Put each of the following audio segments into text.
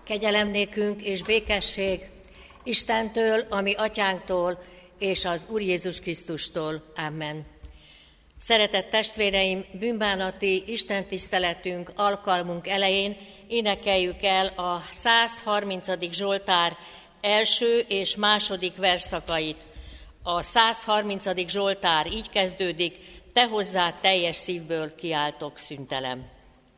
Kegyelem nékünk és békesség Istentől, a mi atyánktól és az Úr Jézus Krisztustól. Amen. Szeretett testvéreim, bűnbánati istentiszteletünk, alkalmunk elején énekeljük el a 130. Zsoltár első és második versszakait. A 130. Zsoltár így kezdődik: te hozzád teljes szívből kiáltok, szüntelem.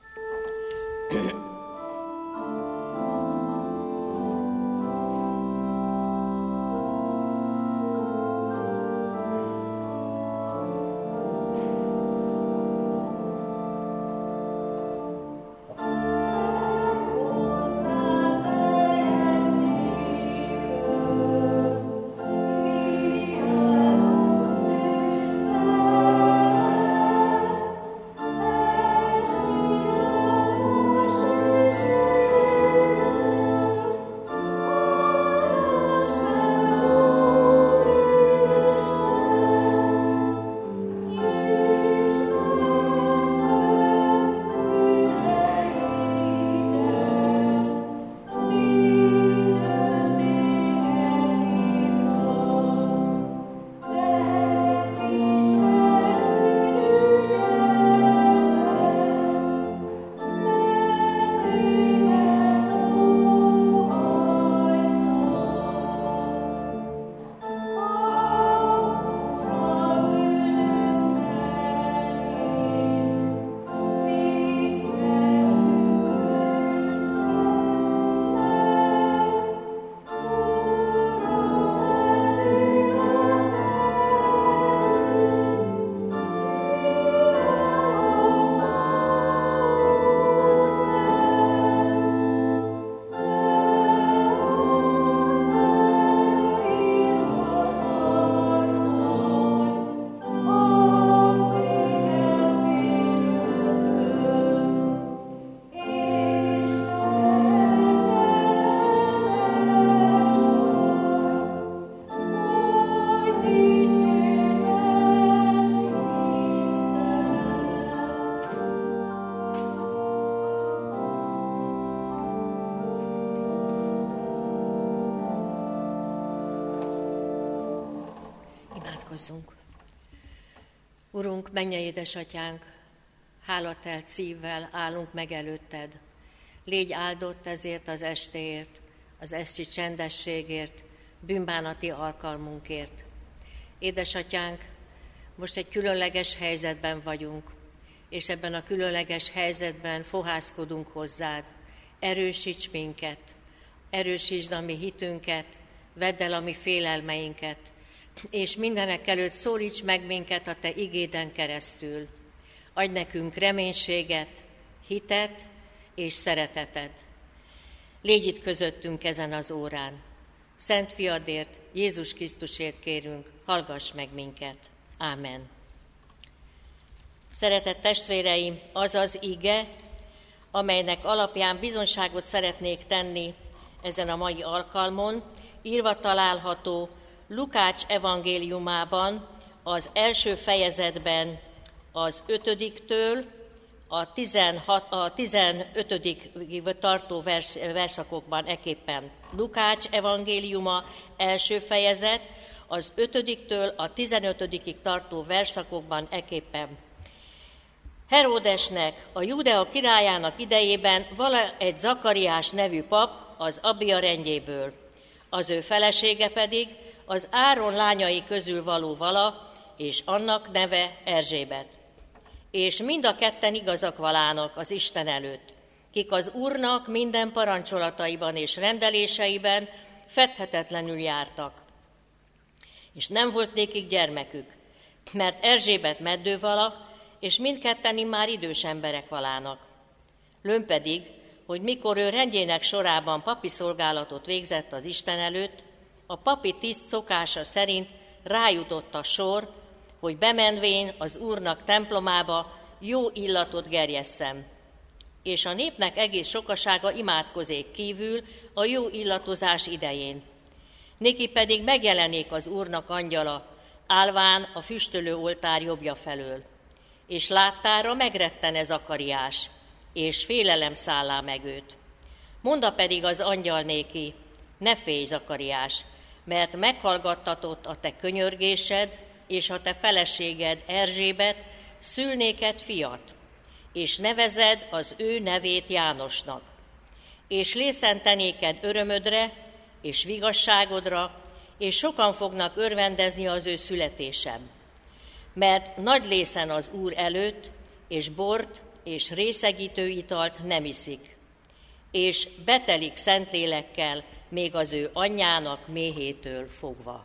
Urunk, mennyei édesatyánk, hálatelt szívvel állunk meg előtted. Légy áldott ezért az estéért, az esti csendességért, bűnbánati alkalmunkért. Édesatyánk, most egy különleges helyzetben vagyunk, és ebben a különleges helyzetben fohászkodunk hozzád. Erősíts minket, erősítsd a mi hitünket, vedd el a mi félelmeinket, és mindenekelőtt szólíts meg minket a te igéden keresztül. Adj nekünk reménységet, hitet és szeretetet. Légy itt közöttünk ezen az órán. Szent fiadért, Jézus Krisztusért kérünk, hallgass meg minket. Ámen. Szeretett testvéreim, az az ige, amelynek alapján bizonyságot szeretnék tenni ezen a mai alkalmon, írva található Lukács evangéliumában, az első fejezetben az 5-től a 15-ig tartó verszakokban eképpen. Lukács evangéliuma első fejezet, az 5-től a 15-ig tartó verszakokban eképpen. Heródesnek, a Júdea királyának idejében vala egy Zakariás nevű pap az Abia rendjéből, az ő felesége pedig az Áron lányai közül való vala, és annak neve Erzsébet. És mind a ketten igazak valának az Isten előtt, kik az Úrnak minden parancsolataiban és rendeléseiben fedhetetlenül jártak. És nem volt nékik gyermekük, mert Erzsébet meddővala, és mindketten immár idős emberek valának. Lőn pedig, hogy mikor ő rendjének sorában papi szolgálatot végzett az Isten előtt, a papi tiszt szokása szerint rájutott a sor, hogy bemenvén az Úrnak templomába jó illatot gerjesszem. És a népnek egész sokasága imádkozék kívül a jó illatozás idején. Néki pedig megjelenik az Úrnak angyala, állván a füstölő oltár jobbja felől. És láttára megrettene Zakariás, és félelem szállá meg őt. Monda pedig az angyal néki: ne félj, Zakariás, mert meghallgattatott a te könyörgésed, és a te feleséged Erzsébet szül néked fiat, és nevezed az ő nevét Jánosnak. És lészentenéked örömödre és vigasságodra, és sokan fognak örvendezni az ő születésem. Mert nagy lészen az Úr előtt, és bort és részegítő italt nem iszik, és betelik Szentlélekkel még az ő anyjának méhétől fogva.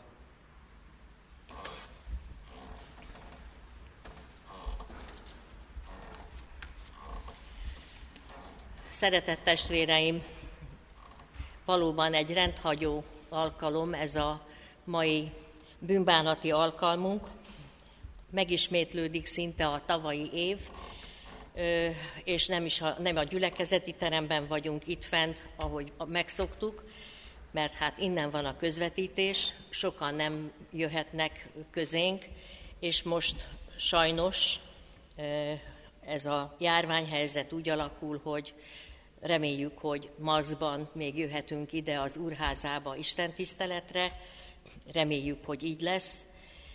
Szeretett testvéreim, valóban egy rendhagyó alkalom ez a mai bűnbánati alkalmunk. Megismétlődik szinte a tavalyi év, és nem a gyülekezeti teremben vagyunk itt fent, ahogy megszoktuk, mert hát innen van a közvetítés, sokan nem jöhetnek közénk, és most sajnos ez a járványhelyzet úgy alakul, hogy reméljük, hogy marcban még jöhetünk ide az úrházába istentiszteletre, reméljük, hogy így lesz,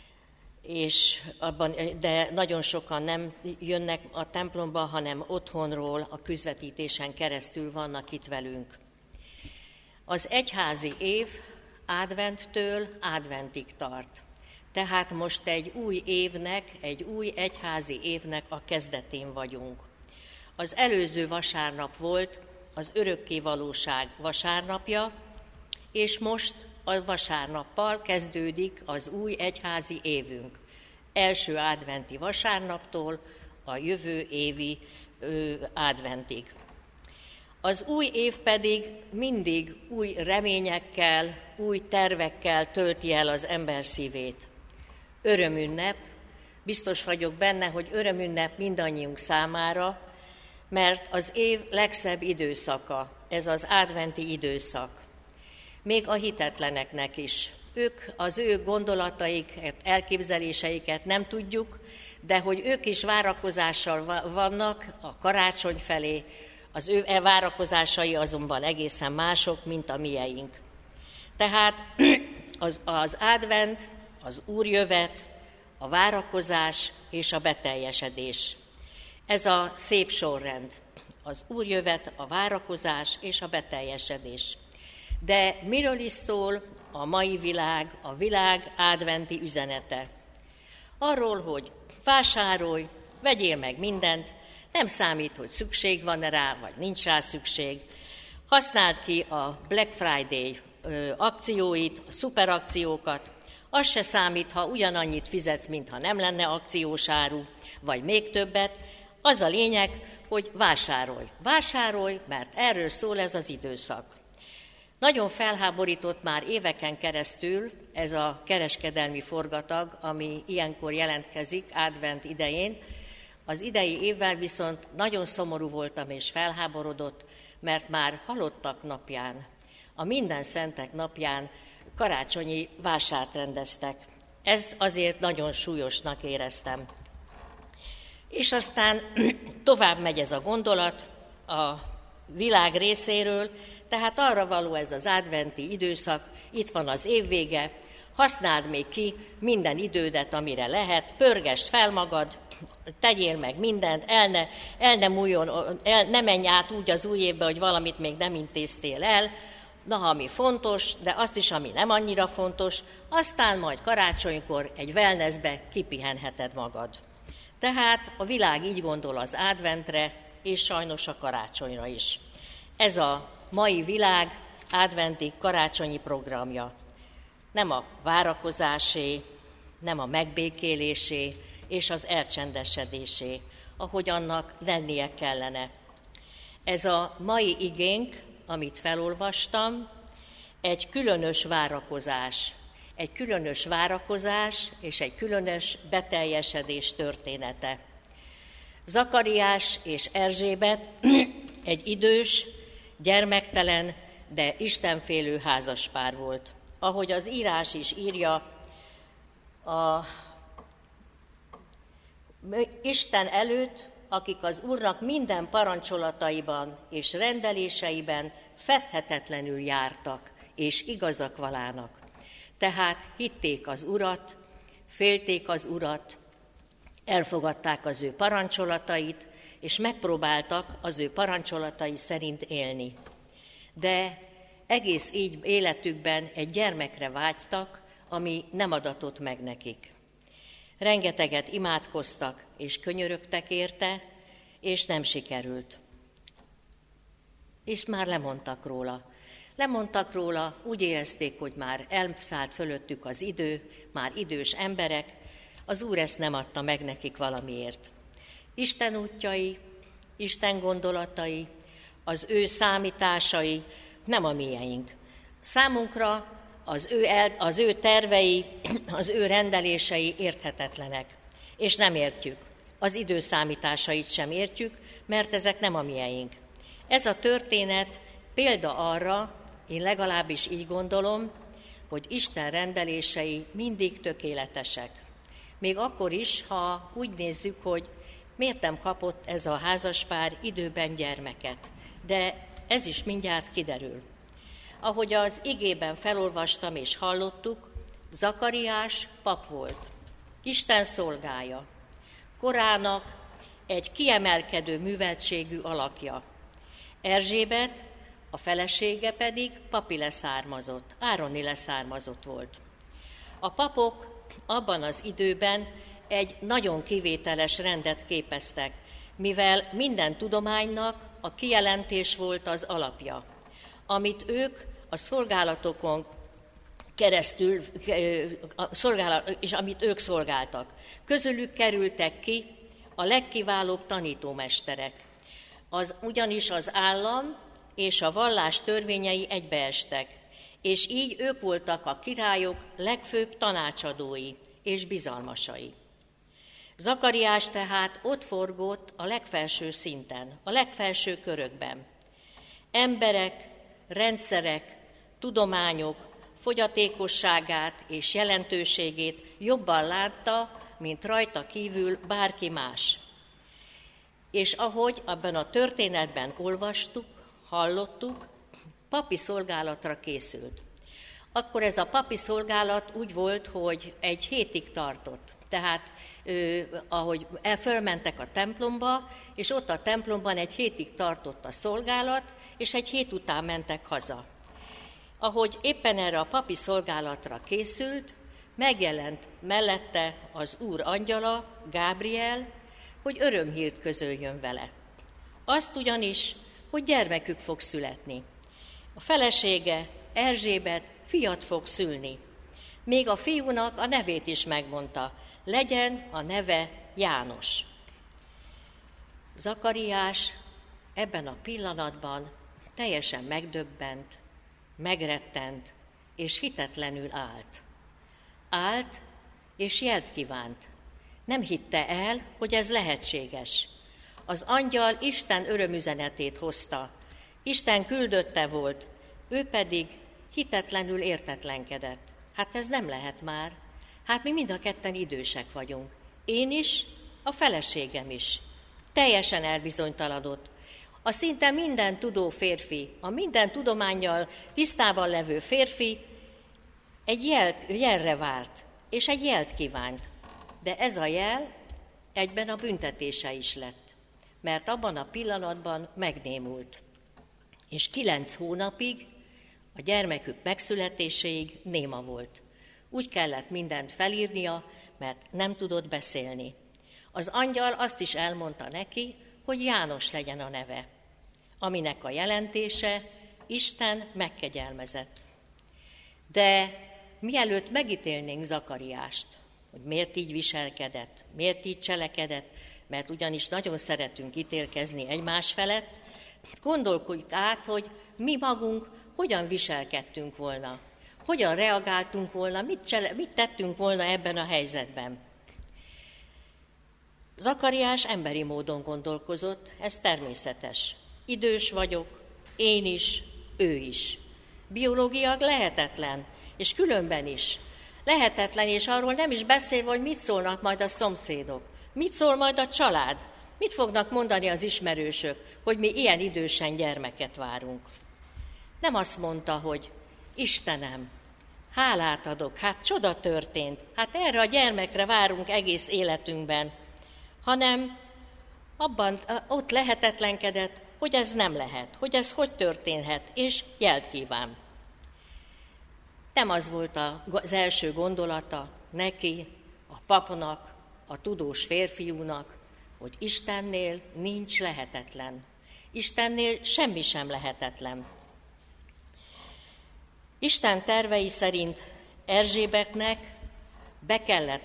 de nagyon sokan nem jönnek a templomba, hanem otthonról, a közvetítésen keresztül vannak itt velünk. Az egyházi év adventtől adventig tart. Tehát most egy új évnek, egy új egyházi évnek a kezdetén vagyunk. Az előző vasárnap volt az örökkévalóság vasárnapja, és most a vasárnappal kezdődik az új egyházi évünk. Első adventi vasárnaptól a jövő évi adventig. Az új év pedig mindig új reményekkel, új tervekkel tölti el az ember szívét. Örömünnep, biztos vagyok benne, hogy örömünnep mindannyiunk számára, mert az év legszebb időszaka, ez az adventi időszak. Még a hitetleneknek is. Ők az ő gondolataikat, elképzeléseiket nem tudjuk, de hogy ők is várakozással vannak a karácsony felé, az ő várakozásai azonban egészen mások, mint a mieink. Tehát az advent, az úrjövet, a várakozás és a beteljesedés. Ez a szép sorrend. Az úrjövet, a várakozás és a beteljesedés. De miről is szól a mai világ, a világ adventi üzenete? Arról, hogy vásárolj, vegyél meg mindent, nem számít, hogy szükség van rá, vagy nincs rá szükség. Használd ki a Black Friday akcióit, a szuperakciókat, az se számít, ha ugyanannyit fizetsz, mintha nem lenne akciós áru, vagy még többet. Az a lényeg, hogy vásárolj. Vásárolj, mert erről szól ez az időszak. Nagyon felháborított már éveken keresztül ez a kereskedelmi forgatag, ami ilyenkor jelentkezik advent idején. Az idei évvel viszont nagyon szomorú voltam és felháborodott, mert már halottak napján, a minden szentek napján karácsonyi vásárt rendeztek. Ez azért nagyon súlyosnak éreztem. És aztán tovább megy ez a gondolat a világ részéről, tehát arra való ez az adventi időszak, itt van az évvége, használd még ki minden idődet, amire lehet, pörgesd fel magad, tegyél meg mindent, ne menj át úgy az új évbe, hogy valamit még nem intéztél el, ami fontos, de azt is, ami nem annyira fontos, aztán majd karácsonykor egy wellnessbe kipihenheted magad. Tehát a világ így gondol az adventre, és sajnos a karácsonyra is. Ez a mai világ adventi karácsonyi programja. Nem a várakozásé, nem a megbékélésé és az elcsendesedésé, ahogy annak lennie kellene. Ez a mai igénk, amit felolvastam, egy különös várakozás. Egy különös várakozás és egy különös beteljesedés története. Zakariás és Erzsébet egy idős, gyermektelen, de istenfélő házaspár volt. Ahogy az írás is írja, Isten előtt, akik az Úrnak minden parancsolataiban és rendeléseiben fedhetetlenül jártak, és igazak valának. Tehát hitték az Urat, félték az Urat, elfogadták az ő parancsolatait, és megpróbáltak az ő parancsolatai szerint élni. De egész így életükben egy gyermekre vágytak, ami nem adatott meg nekik. Rengeteget imádkoztak és könyörögtek érte, és nem sikerült. És már lemondtak róla. Lemondtak róla, úgy érezték, hogy már elszállt fölöttük az idő, már idős emberek, az Úr ezt nem adta meg nekik valamiért. Isten útjai, Isten gondolatai, az ő számításai nem a miénk. Számunkra az ő tervei, az ő rendelései érthetetlenek, és nem értjük. Az idő számításait sem értjük, mert ezek nem a miénk. Ez a történet példa arra, én legalábbis így gondolom, hogy Isten rendelései mindig tökéletesek. Még akkor is, ha úgy nézzük, hogy miért nem kapott ez a házaspár időben gyermeket. De ez is mindjárt kiderül. Ahogy az igében felolvastam és hallottuk, Zakariás pap volt, Isten szolgája, korának egy kiemelkedő műveltségű alakja. Erzsébet, a felesége pedig papi leszármazott, ároni leszármazott volt. A papok abban az időben egy nagyon kivételes rendet képeztek, mivel minden tudománynak a kijelentés volt az alapja, amit ők a szolgálatokon keresztül, és amit ők szolgáltak. Közülük kerültek ki a legkiválóbb tanítómesterek. Ugyanis az állam és a vallás törvényei egybeestek, és így ők voltak a királyok legfőbb tanácsadói és bizalmasai. Zakariás tehát ott forgott a legfelső szinten, a legfelső körökben. Emberek, rendszerek, tudományok fogyatékosságát és jelentőségét jobban látta, mint rajta kívül bárki más. És ahogy abban a történetben olvastuk, hallottuk, papi szolgálatra készült. Akkor ez a papi szolgálat úgy volt, hogy egy hétig tartott. Tehát ahogy fölmentek a templomba, és ott a templomban egy hétig tartott a szolgálat, és egy hét után mentek haza. Ahogy éppen erre a papi szolgálatra készült, megjelent mellette az Úr angyala, Gábriel, hogy örömhírt közöljön vele. Azt ugyanis, hogy gyermekük fog születni. A felesége, Erzsébet fiat fog szülni. Még a fiúnak a nevét is megmondta, legyen a neve János. Zakariás ebben a pillanatban teljesen megdöbbent, megrettent és hitetlenül állt. Állt és jelt kívánt. Nem hitte el, hogy ez lehetséges. Az angyal Isten örömüzenetét hozta. Isten küldötte volt, ő pedig hitetlenül értetlenkedett. Hát ez nem lehet már. Hát mi mind a ketten idősek vagyunk. Én is, a feleségem is. Teljesen elbizonytalanodott. A szinte minden tudó férfi, a minden tudománnyal tisztában levő férfi egy jelre várt, és egy jelt kívánt. De ez a jel egyben a büntetése is lett, mert abban a pillanatban megnémult. És 9 hónapig, a gyermekük megszületéséig néma volt. Úgy kellett mindent felírnia, mert nem tudott beszélni. Az angyal azt is elmondta neki, hogy János legyen a neve, aminek a jelentése Isten megkegyelmezett. De mielőtt megítélnénk Zakariást, hogy miért így viselkedett, miért így cselekedett, mert ugyanis nagyon szeretünk ítélkezni egymás felett, gondolkodjuk át, hogy mi magunk hogyan viselkedtünk volna, hogyan reagáltunk volna, mit tettünk volna ebben a helyzetben. Zakariás emberi módon gondolkozott, ez természetes. Idős vagyok, én is, ő is. Biológiailag lehetetlen, és különben is. Lehetetlen, és arról nem is beszélve, hogy mit szólnak majd a szomszédok, mit szól majd a család, mit fognak mondani az ismerősök, hogy mi ilyen idősen gyermeket várunk. Nem azt mondta, hogy Istenem, hálát adok, hát csoda történt, hát erre a gyermekre várunk egész életünkben, hanem ott lehetetlenkedett, hogy ez nem lehet, hogy ez hogy történhet, és jelt kíván. Nem az volt az első gondolata neki, a papnak, a tudós férfiúnak, hogy Istennél nincs lehetetlen. Istennél semmi sem lehetetlen. Isten tervei szerint Erzsébetnek be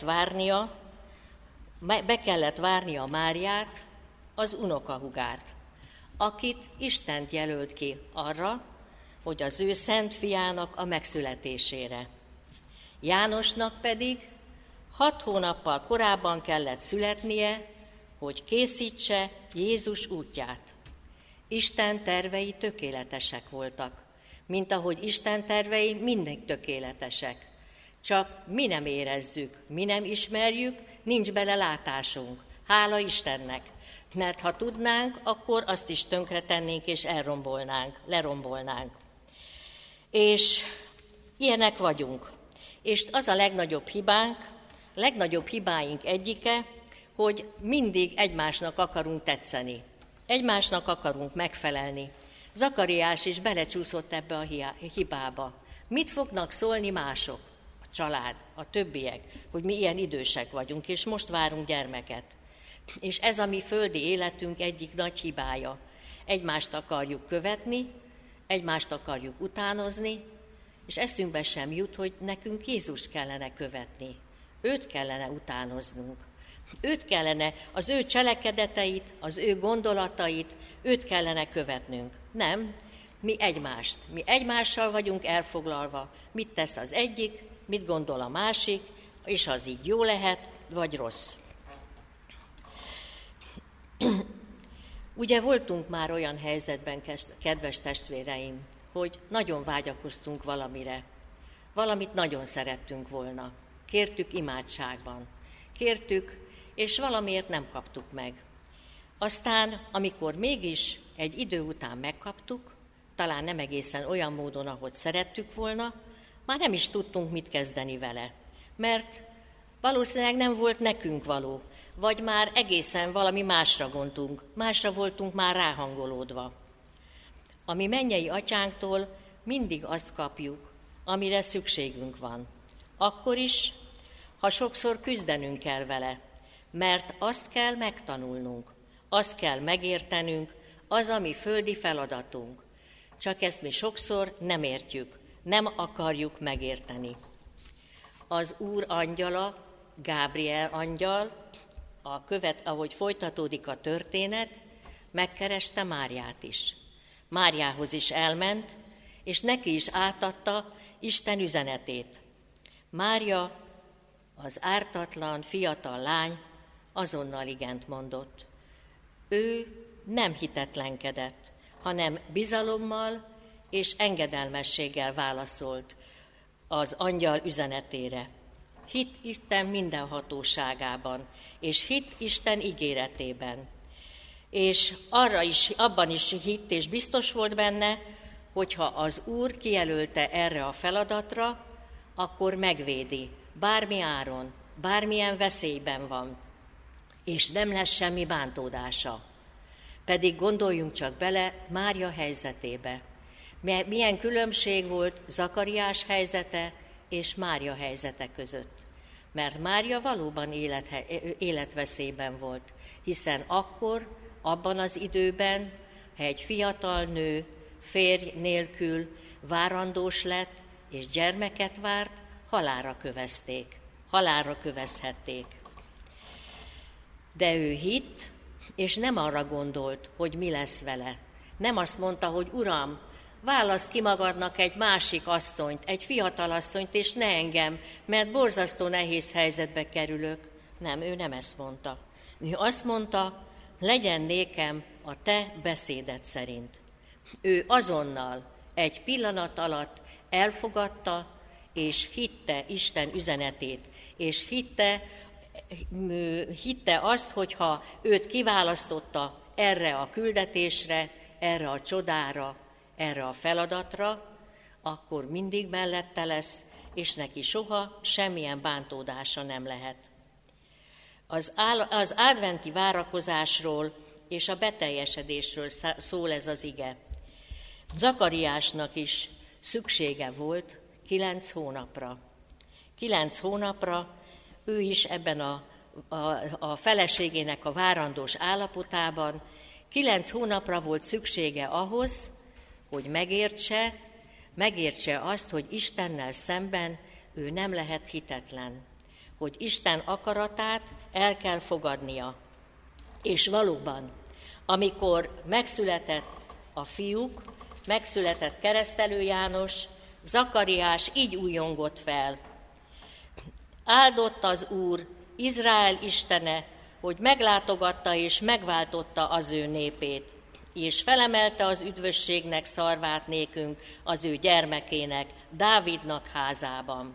kellett várnia Máriát, az unokahúgát, akit Isten jelölt ki arra, hogy az ő szent fiának a megszületésére. Jánosnak pedig 6 hónappal korábban kellett születnie, hogy készítse Jézus útját. Isten tervei tökéletesek voltak, mint ahogy Isten tervei mindig tökéletesek. Csak mi nem érezzük, mi nem ismerjük, nincs bele látásunk. Hála Istennek! Mert ha tudnánk, akkor azt is tönkretennénk és lerombolnánk. És ilyenek vagyunk. És az a legnagyobb hibáink egyike, hogy mindig egymásnak akarunk tetszeni. Egymásnak akarunk megfelelni. Zakariás is belecsúszott ebbe a hibába. Mit fognak szólni mások? A család, a többiek, hogy mi ilyen idősek vagyunk, és most várunk gyermeket. És ez a mi földi életünk egyik nagy hibája. Egymást akarjuk követni, egymást akarjuk utánozni, és eszünkbe sem jut, hogy nekünk Jézus kellene követni. Őt kellene utánoznunk. Őt kellene, az ő cselekedeteit, az ő gondolatait, őt kellene követnünk. Nem, mi egymással vagyunk elfoglalva. Mit tesz az egyik, mit gondol a másik, és az így jó lehet, vagy rossz. Ugye voltunk már olyan helyzetben, kedves testvéreim, hogy nagyon vágyakoztunk valamire. Valamit nagyon szerettünk volna. Kértük imádságban. Kértük, és valamiért nem kaptuk meg. Aztán, amikor mégis egy idő után megkaptuk, talán nem egészen olyan módon, ahogy szerettük volna, már nem is tudtunk mit kezdeni vele. Mert valószínűleg nem volt nekünk való, vagy már egészen valami másra gondoltunk, másra voltunk már ráhangolódva. A mi mennyei atyánktól mindig azt kapjuk, amire szükségünk van. Akkor is, ha sokszor küzdenünk kell vele, mert azt kell megtanulnunk, azt kell megértenünk, az a mi földi feladatunk. Csak ezt mi sokszor nem értjük, nem akarjuk megérteni. Az Úr angyala, Gábriel angyal, ahogy folytatódik a történet, megkereste Máriát is. Máriához is elment, és neki is átadta Isten üzenetét. Mária, az ártatlan, fiatal lány azonnal igent mondott. Ő nem hitetlenkedett, hanem bizalommal és engedelmességgel válaszolt az angyal üzenetére. Hit Isten mindenhatóságában, és hit Isten ígéretében. És abban is hitt és biztos volt benne, hogyha az Úr kijelölte erre a feladatra, akkor megvédi, bármi áron, bármilyen veszélyben van, és nem lesz semmi bántódása. Pedig gondoljunk csak bele Mária helyzetébe. Milyen különbség volt Zakariás helyzete és Mária helyzete között. Mert Mária valóban életveszélyben volt, hiszen akkor, abban az időben, ha egy fiatal nő férj nélkül várandós lett és gyermeket várt, halálra kövezhették. De ő hitt, és nem arra gondolt, hogy mi lesz vele. Nem azt mondta, hogy Uram, válasz ki magadnak egy másik asszonyt, egy fiatal asszonyt, és ne engem, mert borzasztó nehéz helyzetbe kerülök. Nem, ő nem ezt mondta. Ő azt mondta, legyen nékem a te beszéded szerint. Ő azonnal, egy pillanat alatt elfogadta, és hitte Isten üzenetét, és hitte azt, hogyha őt kiválasztotta erre a küldetésre, erre a csodára, erre a feladatra, akkor mindig mellette lesz, és neki soha semmilyen bántódása nem lehet. Az adventi várakozásról és a beteljesedésről szól ez az ige. Zakariásnak is szüksége volt 9 hónapra. 9 hónapra ő is ebben a feleségének a várandós állapotában 9 hónapra volt szüksége ahhoz, hogy megértse azt, hogy Istennel szemben ő nem lehet hitetlen, hogy Isten akaratát el kell fogadnia. És valóban, amikor megszületett a fiúk, megszületett Keresztelő János, Zakariás így újjongott fel. Áldott az Úr, Izrael Istene, hogy meglátogatta és megváltotta az ő népét, és felemelte az üdvösségnek szarvát nékünk, az ő gyermekének, Dávidnak házában.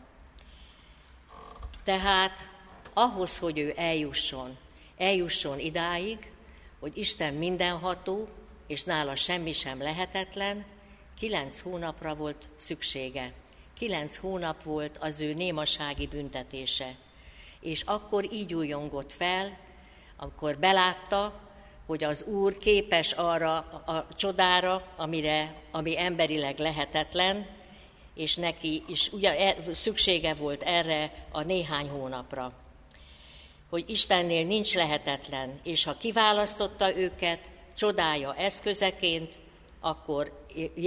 Tehát ahhoz, hogy ő eljusson idáig, hogy Isten mindenható, és nála semmi sem lehetetlen, 9 hónapra volt szüksége. 9 hónap volt az ő némasági büntetése. És akkor így újjongott fel, amikor belátta, hogy az Úr képes arra a csodára, ami emberileg lehetetlen, és neki is szüksége volt erre a néhány hónapra. Hogy Istennél nincs lehetetlen, és ha kiválasztotta őket csodája eszközeként, akkor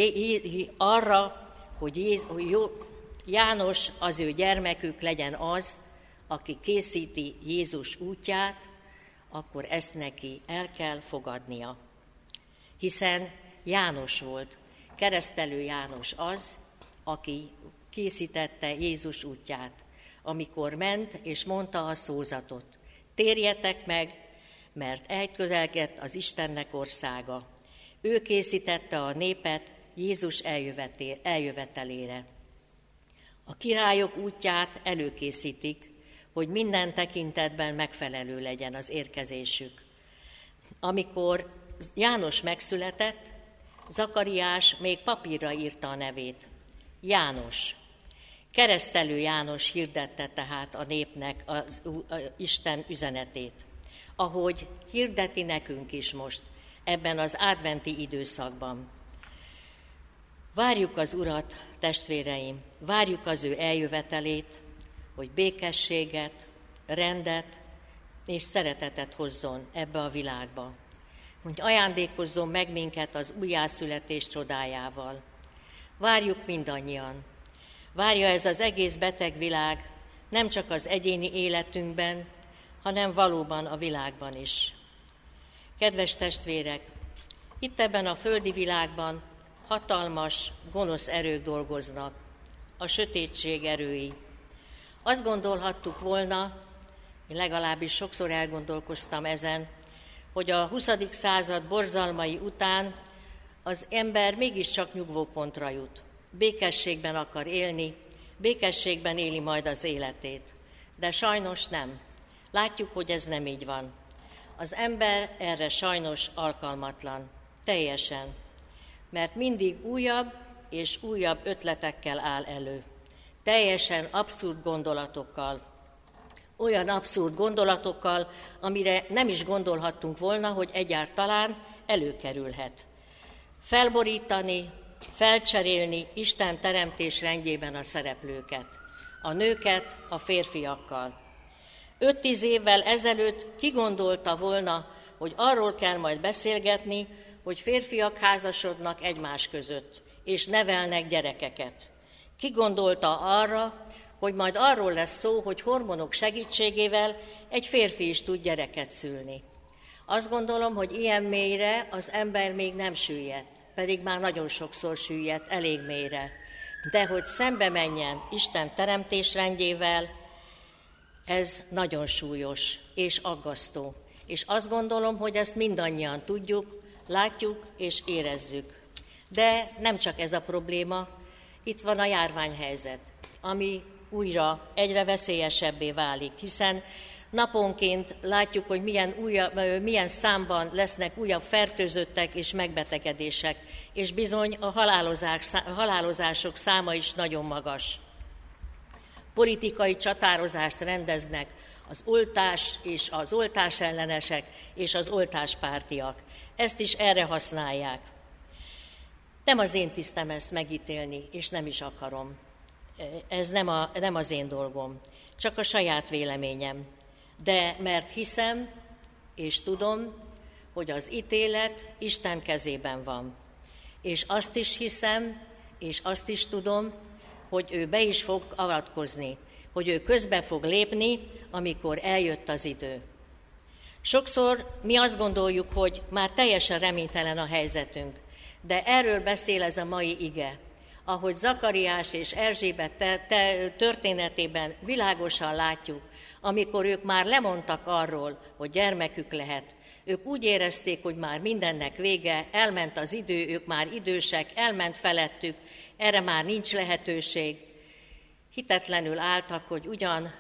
arra, hogy János, az ő gyermekük legyen az, aki készíti Jézus útját, akkor ezt neki el kell fogadnia. Hiszen János volt, Keresztelő János az, aki készítette Jézus útját, amikor ment és mondta a szózatot: térjetek meg, mert elközelgett az Istennek országa. Ő készítette a népet Jézus eljövetelére. A királyok útját előkészítik, hogy minden tekintetben megfelelő legyen az érkezésük. Amikor János megszületett, Zakariás még papírra írta a nevét. János. Keresztelő János hirdette tehát a népnek az Isten üzenetét, ahogy hirdeti nekünk is most, ebben az adventi időszakban. Várjuk az Urat, testvéreim, várjuk az ő eljövetelét, hogy békességet, rendet és szeretetet hozzon ebbe a világba. Hogy ajándékozzon meg minket az újjászületés csodájával. Várjuk mindannyian. Várja ez az egész beteg világ, nem csak az egyéni életünkben, hanem valóban a világban is. Kedves testvérek, itt ebben a földi világban hatalmas, gonosz erők dolgoznak, a sötétség erői. Azt gondolhattuk volna, én legalábbis sokszor elgondolkoztam ezen, hogy a 20. század borzalmai után az ember mégiscsak nyugvópontra jut. Békességben akar élni, békességben éli majd az életét. De sajnos nem. Látjuk, hogy ez nem így van. Az ember erre sajnos alkalmatlan. Teljesen. Mert mindig újabb és újabb ötletekkel áll elő. Teljesen abszurd gondolatokkal. Olyan abszurd gondolatokkal, amire nem is gondolhattunk volna, hogy egyáltalán előkerülhet. Felborítani, felcserélni Isten teremtés rendjében a szereplőket, a nőket a férfiakkal. 5-10 évvel ezelőtt ki gondolta volna, hogy arról kell majd beszélgetni, hogy férfiak házasodnak egymás között, és nevelnek gyerekeket. Ki gondolta arra, hogy majd arról lesz szó, hogy hormonok segítségével egy férfi is tud gyereket szülni. Azt gondolom, hogy ilyen mélyre az ember még nem süllyedt, pedig már nagyon sokszor süllyedt, elég mélyre. De hogy szembe menjen Isten teremtésrendjével, ez nagyon súlyos és aggasztó. És azt gondolom, hogy ezt mindannyian tudjuk, látjuk és érezzük. De nem csak ez a probléma, itt van a járványhelyzet, ami újra egyre veszélyesebbé válik, hiszen Naponként látjuk, hogy milyen számban lesznek újabb fertőzöttek és megbetegedések, és bizony a halálozások száma is nagyon magas. Politikai csatározást rendeznek az oltás és az oltás ellenesek és az oltáspártiak. Ezt is erre használják. Nem az én tisztem ezt megítélni, és nem is akarom. Ez nem az én dolgom, csak a saját véleményem. De mert hiszem, és tudom, hogy az ítélet Isten kezében van. És azt is hiszem, és azt is tudom, hogy ő be is fog avatkozni, hogy ő közbe fog lépni, amikor eljött az idő. Sokszor mi azt gondoljuk, hogy már teljesen reménytelen a helyzetünk, de erről beszél ez a mai ige. Ahogy Zakariás és Erzsébet történetében világosan látjuk, amikor ők már lemondtak arról, hogy gyermekük lehet, ők úgy érezték, hogy már mindennek vége, elment az idő, ők már idősek, elment felettük, erre már nincs lehetőség. Hitetlenül álltak, hogy ugyan,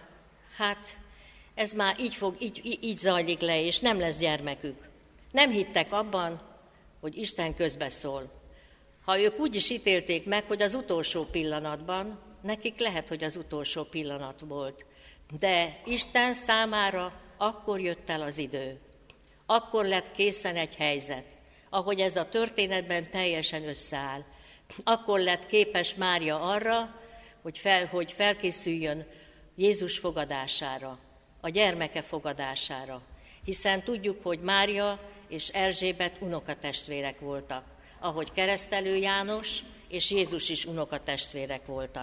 ez már így zajlik le, és nem lesz gyermekük. Nem hittek abban, hogy Isten közbeszól. Ha ők úgy is ítélték meg, hogy az utolsó pillanatban, nekik lehet, hogy az utolsó pillanat volt, de Isten számára akkor jött el az idő. Akkor lett készen egy helyzet, ahogy ez a történetben teljesen összeáll. Akkor lett képes Mária arra, hogy felkészüljön Jézus fogadására, a gyermeke fogadására. Hiszen tudjuk, hogy Mária és Erzsébet unokatestvérek voltak, ahogy Keresztelő János és Jézus is unokatestvérek voltak.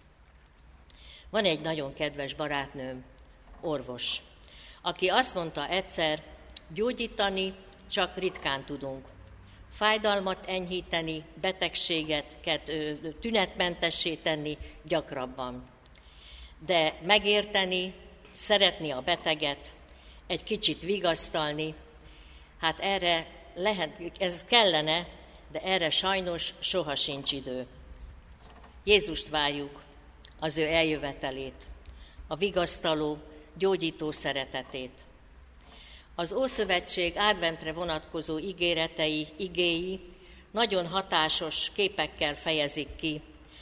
Van egy nagyon kedves barátnőm, orvos, aki azt mondta egyszer, gyógyítani csak ritkán tudunk. Fájdalmat enyhíteni, betegségeket tünetmentessé tenni gyakrabban. De megérteni, szeretni a beteget, egy kicsit vigasztalni, ez kellene, de erre sajnos soha sincs idő. Jézust várjuk, az ő eljövetelét, a vigasztaló, gyógyító szeretetét. Az Ószövetség adventre vonatkozó igéi nagyon hatásos képekkel fejezik ki,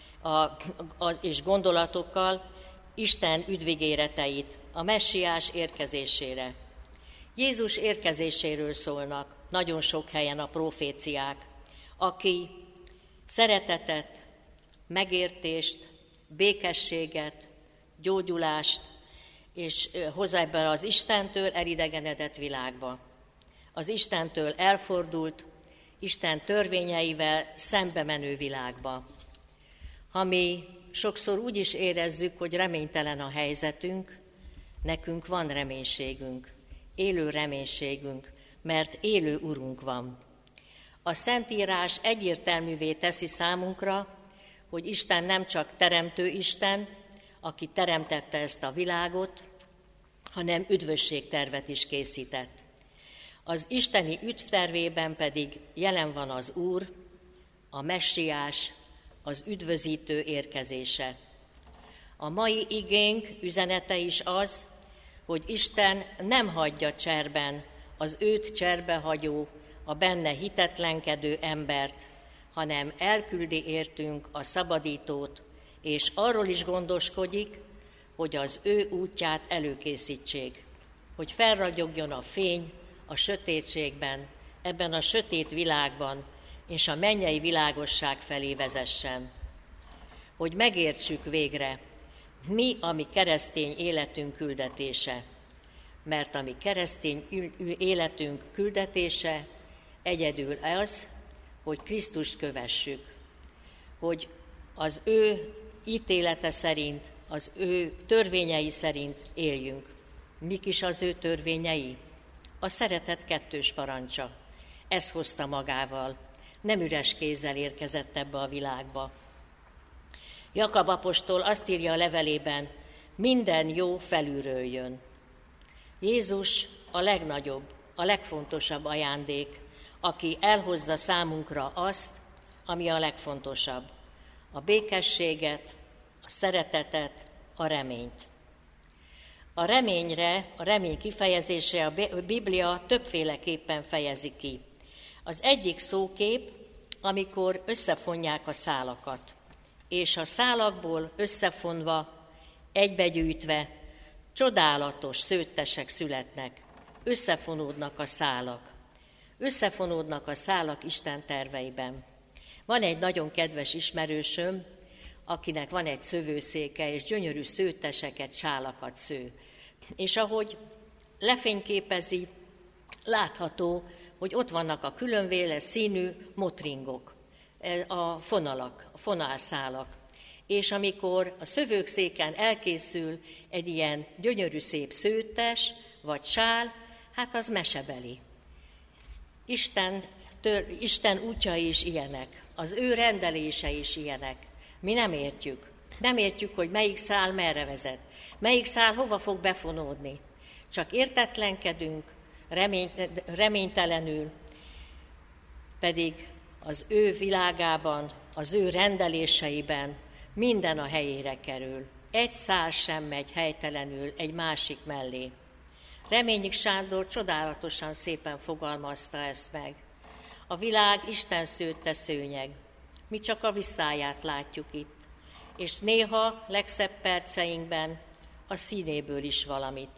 és gondolatokkal Isten üdvigéreteit a messiás érkezésére. Jézus érkezéséről szólnak nagyon sok helyen a proféciák, aki szeretetet, megértést, békességet, gyógyulást, és hoz ebben az Istentől elidegenedett világba. Az Istentől elfordult, Isten törvényeivel szembe menő világba. Ha mi sokszor úgy is érezzük, hogy reménytelen a helyzetünk, nekünk van reménységünk, élő reménységünk, mert élő Urunk van. A Szentírás egyértelművé teszi számunkra, hogy Isten nem csak teremtő Isten, aki teremtette ezt a világot, hanem üdvösségtervet is készített. Az isteni üdvtervében pedig jelen van az Úr, a messiás, az üdvözítő érkezése. A mai igénk üzenete is az, hogy Isten nem hagyja cserben az őt cserbehagyó, a benne hitetlenkedő embert, hanem elküldi értünk a szabadítót, és arról is gondoskodik, hogy az ő útját előkészítsék, hogy felragyogjon a fény a sötétségben, ebben a sötét világban, és a mennyei világosság felé vezessen. Hogy megértsük végre, mi a mi keresztény életünk küldetése, mert a mi keresztény életünk küldetése egyedül az, hogy Krisztust kövessük, hogy az ő ítélete szerint, az ő törvényei szerint éljünk. Mik is az ő törvényei? A szeretet kettős parancsa. Ez hozta magával. Nem üres kézzel érkezett ebbe a világba. Jakab apostol azt írja a levelében, minden jó felülről jön. Jézus a legnagyobb, a legfontosabb ajándék, aki elhozza számunkra azt, ami a legfontosabb. A békességet, a szeretetet, a reményt. A remény kifejezése a Biblia többféleképpen fejezi ki. Az egyik szókép, amikor összefonják a szálakat, és a szálakból összefonva, egybegyűjtve csodálatos szőttesek születnek, összefonódnak a szálak. Összefonódnak a szálak Isten terveiben. Van egy nagyon kedves ismerősöm, akinek van egy szövőszéke, és gyönyörű szőtteseket, sálakat sző. És ahogy lefényképezi, látható, hogy ott vannak a különféle színű motringok, a fonalak, a fonálszálak. És amikor a szövőszéken elkészül egy ilyen gyönyörű szép szőttes, vagy sál, hát az mesebeli. Isten útjai is ilyenek, az ő rendelése is ilyenek. Mi nem értjük. Nem értjük, hogy melyik szál merre vezet, melyik szál hova fog befonódni. Csak értetlenkedünk, reménytelenül, pedig az ő világában, az ő rendeléseiben minden a helyére kerül. Egy szál sem megy helytelenül egy másik mellé. Reményik Sándor csodálatosan szépen fogalmazta ezt meg. A világ Isten szőtte szőnyeg, mi csak a visszáját látjuk itt, és néha legszebb perceinkben a színéből is valamit.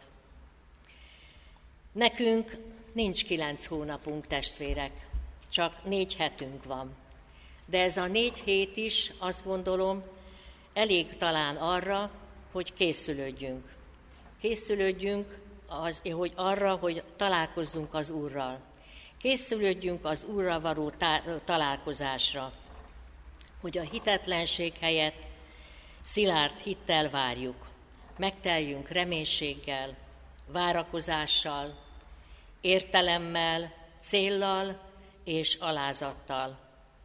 Nekünk nincs 9 hónapunk, testvérek, csak 4 hetünk van. De ez a 4 hét is, azt gondolom, elég talán arra, hogy készülődjünk. Készülődjünk hogy találkozzunk az Úrral. Készülődjünk az Úrral való találkozásra, hogy a hitetlenség helyett szilárd hittel várjuk. Megteljünk reménységgel, várakozással, értelemmel, céllal és alázattal.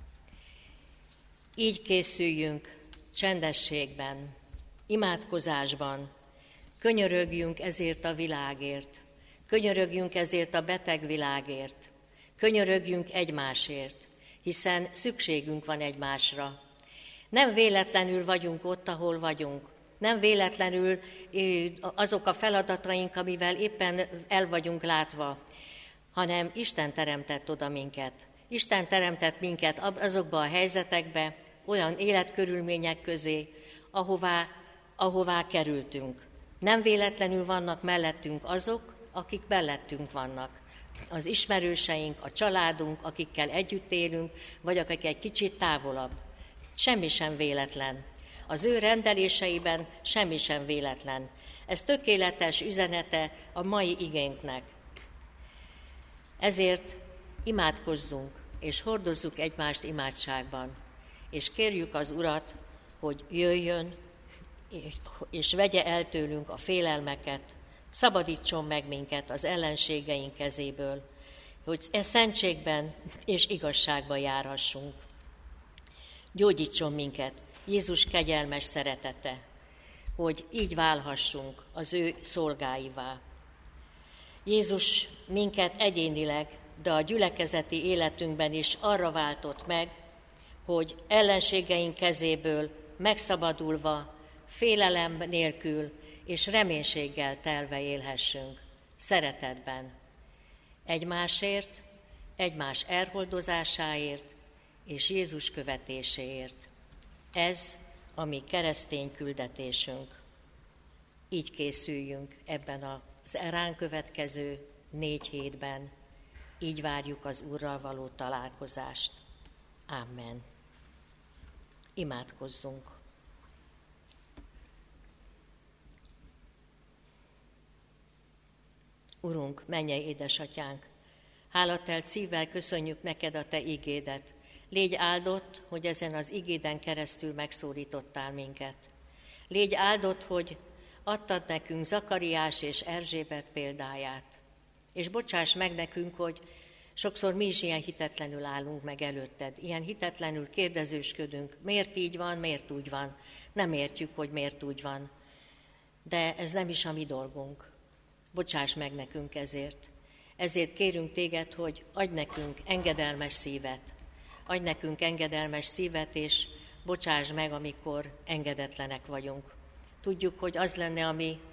Így készüljünk csendességben, imádkozásban, könyörögjünk ezért a világért, könyörögjünk ezért a beteg világért, könyörögjünk egymásért, hiszen szükségünk van egymásra. Nem véletlenül vagyunk ott, ahol vagyunk. Nem véletlenül azok a feladataink, amivel éppen el vagyunk látva, hanem Isten teremtett oda minket. Isten teremtett minket azokba a helyzetekbe, olyan életkörülmények közé, ahová kerültünk. Nem véletlenül vannak mellettünk azok, akik mellettünk vannak. Az ismerőseink, a családunk, akikkel együtt élünk, vagy akik egy kicsit távolabb. Semmi sem véletlen. Az ő rendeléseiben semmi sem véletlen. Ez tökéletes üzenete a mai igénknek. Ezért imádkozzunk, és hordozzuk egymást imádságban, és kérjük az Urat, hogy jöjjön, és vegye el tőlünk a félelmeket, szabadítson meg minket az ellenségeink kezéből, hogy szentségben és igazságban járhassunk. Gyógyítson minket Jézus kegyelmes szeretete, hogy így válhassunk az ő szolgáivá. Jézus minket egyénileg, de a gyülekezeti életünkben is arra váltott meg, hogy ellenségeink kezéből megszabadulva, félelem nélkül és reménységgel telve élhessünk, szeretetben. Egymásért, egymás elholdozásáért és Jézus követéséért. Ez a mi keresztény küldetésünk. Így készüljünk ebben az ránk következő 4 hétben. Így várjuk az Úrral való találkozást. Amen. Imádkozzunk. Urunk, mennyei édesatyánk, hálatelt szívvel köszönjük neked a te igédet. Légy áldott, hogy ezen az igéden keresztül megszólítottál minket. Légy áldott, hogy adtad nekünk Zakariás és Erzsébet példáját. És bocsáss meg nekünk, hogy sokszor mi is ilyen hitetlenül állunk meg előtted. Ilyen hitetlenül kérdezősködünk. Miért így van, miért úgy van? Nem értjük, hogy miért úgy van. De ez nem is a mi dolgunk. Bocsáss meg nekünk ezért. Ezért kérünk téged, hogy adj nekünk engedelmes szívet. Adj nekünk engedelmes szívet, és bocsáss meg, amikor engedetlenek vagyunk. Tudjuk, hogy az lenne a mi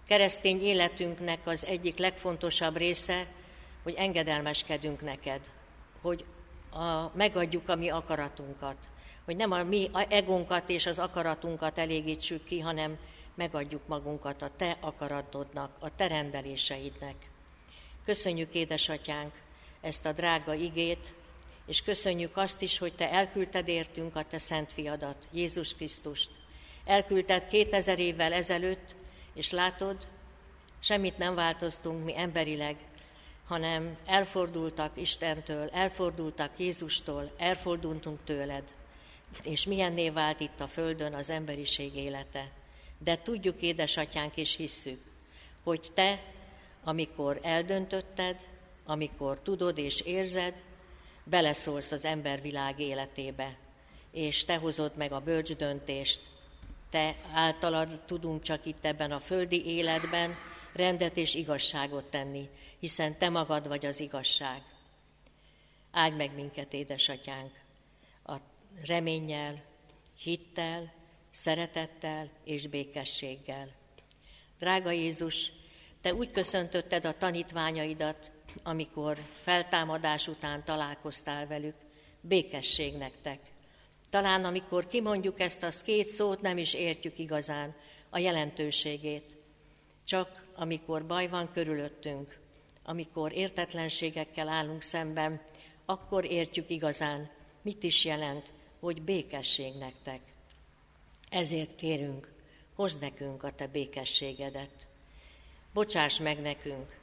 Keresztény életünknek az egyik legfontosabb része, hogy engedelmeskedünk neked, hogy megadjuk a mi akaratunkat, hogy nem a mi egónkat és az akaratunkat elégítsük ki, hanem megadjuk magunkat a te akaratodnak, a te rendeléseidnek. Köszönjük, édesatyánk, ezt a drága igét, és köszönjük azt is, hogy te elküldted értünk a te szent fiadat, Jézus Krisztust. Elküldted 2000 évvel ezelőtt, és látod, semmit nem változtunk mi emberileg, hanem elfordultak Istentől, elfordultak Jézustól, elfordultunk tőled. És milyenné vált itt a földön az emberiség élete. De tudjuk, édesatyánk, és hisszük, hogy te, amikor eldöntötted, amikor tudod és érzed, beleszólsz az embervilág életébe, és te hozod meg a bölcs döntést. Te általad tudunk csak itt ebben a földi életben rendet és igazságot tenni, hiszen te magad vagy az igazság. Áldj meg minket, édesatyánk, a reménnyel, hittel, szeretettel és békességgel. Drága Jézus, te úgy köszöntötted a tanítványaidat, amikor feltámadás után találkoztál velük, békesség nektek. Talán amikor kimondjuk ezt az két szót, nem is értjük igazán a jelentőségét. Csak amikor baj van körülöttünk, amikor értetlenségekkel állunk szemben, akkor értjük igazán, mit is jelent, hogy békesség nektek. Ezért kérünk, hozd nekünk a te békességedet. Bocsáss meg nekünk,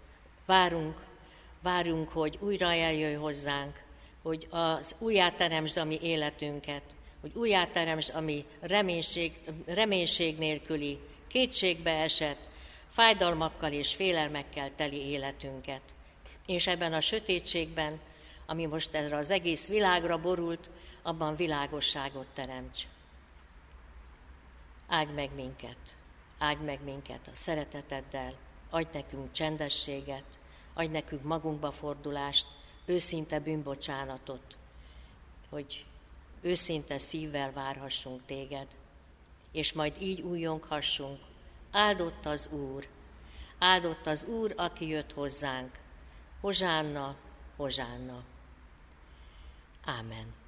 várunk, hogy újra eljöjj hozzánk, hogy újjáteremtsd a mi életünket, hogy újjáteremtsd a mi reménység nélküli, kétségbe esett, fájdalmakkal és félelmekkel teli életünket. És ebben a sötétségben, ami most erre az egész világra borult, abban világosságot teremts. Áldj meg minket a szereteteddel, adj nekünk csendességet, adj nekünk magunkba fordulást, őszinte bűnbocsánatot, hogy őszinte szívvel várhassunk téged, és majd így újjonghassunk. Áldott az Úr, aki jött hozzánk. Hozsánna, hozsánna. Ámen.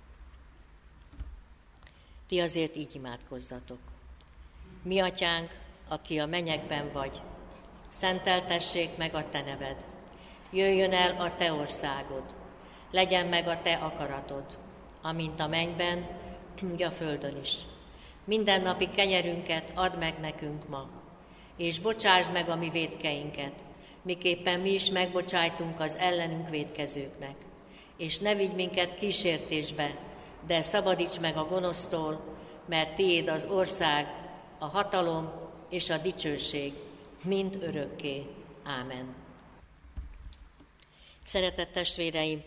Ti azért így imádkozzatok. Mi atyánk, aki a mennyekben vagy, szenteltessék meg a te neved. Jöjjön el a te országod, legyen meg a te akaratod, amint a mennyben, úgy a földön is. Mindennapi kenyerünket add meg nekünk ma, és bocsásd meg a mi vétkeinket, miképpen mi is megbocsájtunk az ellenünk vétkezőknek. És ne vigy minket kísértésbe, de szabadíts meg a gonosztól, mert tiéd az ország, a hatalom és a dicsőség, mind örökké. Ámen. Szeretett testvéreim,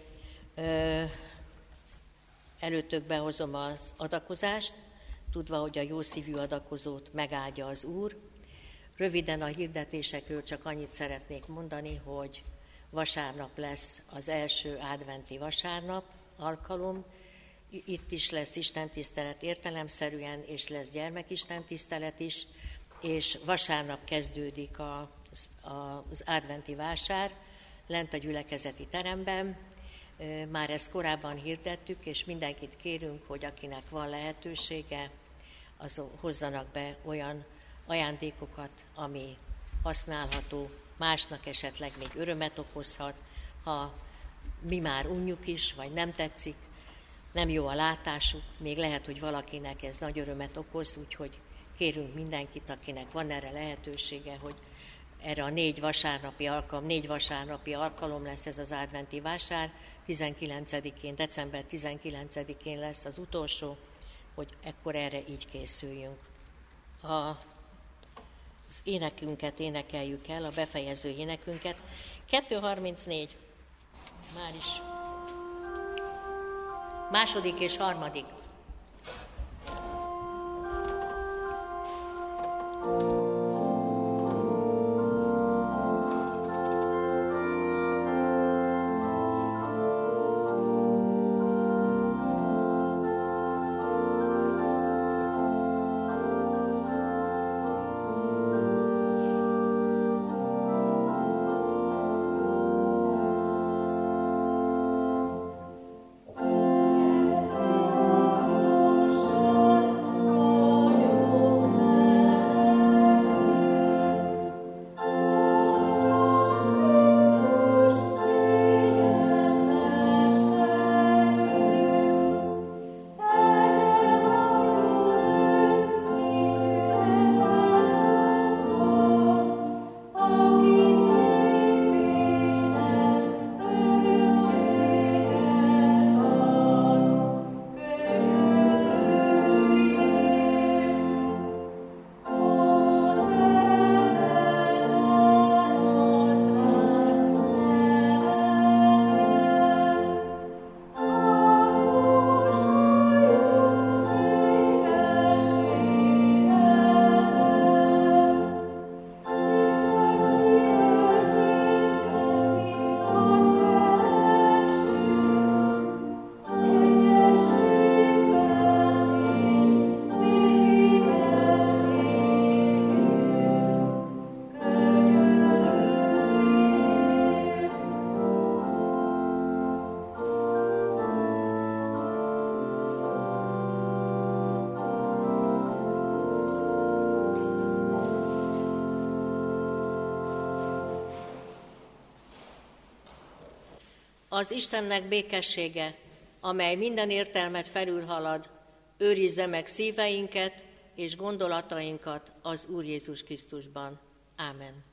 előtökbe hozom az adakozást, tudva, hogy a jó szívű adakozót megáldja az Úr. Röviden a hirdetésekről csak annyit szeretnék mondani, hogy vasárnap lesz az első adventi vasárnap alkalom. Itt is lesz istentisztelet értelemszerűen, és lesz gyermekistentisztelet is, és vasárnap kezdődik az adventi vásár lent a gyülekezeti teremben. Már ezt korábban hirdettük, és mindenkit kérünk, hogy akinek van lehetősége, azok hozzanak be olyan ajándékokat, ami használható, másnak esetleg még örömet okozhat, ha mi már unjuk is, vagy nem tetszik, nem jó a látásuk, még lehet, hogy valakinek ez nagy örömet okoz, úgyhogy kérünk mindenkit, akinek van erre lehetősége, hogy erre a 4 vasárnapi alkalom lesz ez az adventi vásár, 19-én, december 19-én lesz az utolsó, hogy ekkor erre így készüljünk. Az énekünket énekeljük el, a befejező énekünket. 234, már is. Második és harmadik. Az Istennek békessége, amely minden értelmet felülhalad, őrizze meg szíveinket és gondolatainkat az Úr Jézus Krisztusban. Ámen.